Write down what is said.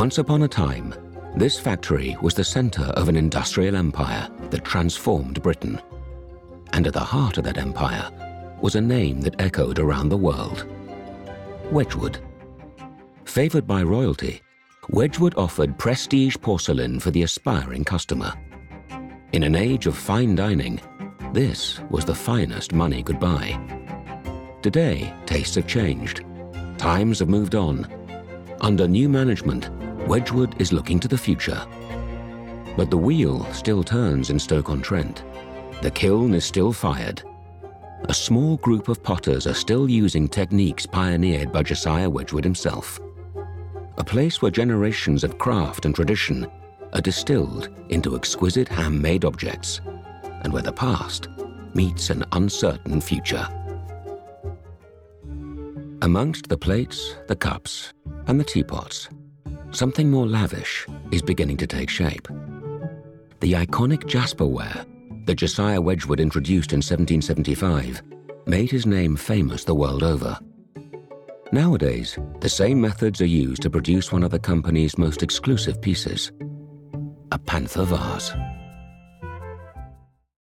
Once upon a time, this factory was the centre of an industrial empire that transformed Britain. And at the heart of that empire was a name that echoed around the world: Wedgwood. Favoured by royalty, Wedgwood offered prestige porcelain for the aspiring customer. In an age of fine dining, this was the finest money could buy. Today, tastes have changed. Times have moved on. Under new management, Wedgwood is looking to the future. But the wheel still turns in Stoke-on-Trent. The kiln is still fired. A small group of potters are still using techniques pioneered by Josiah Wedgwood himself. A place where generations of craft and tradition are distilled into exquisite handmade objects, and where the past meets an uncertain future. Amongst the plates, the cups, and the teapots, something more lavish is beginning to take shape. The iconic jasperware that Josiah Wedgwood introduced in 1775 made his name famous the world over. Nowadays, the same methods are used to produce one of the company's most exclusive pieces, a Panther vase.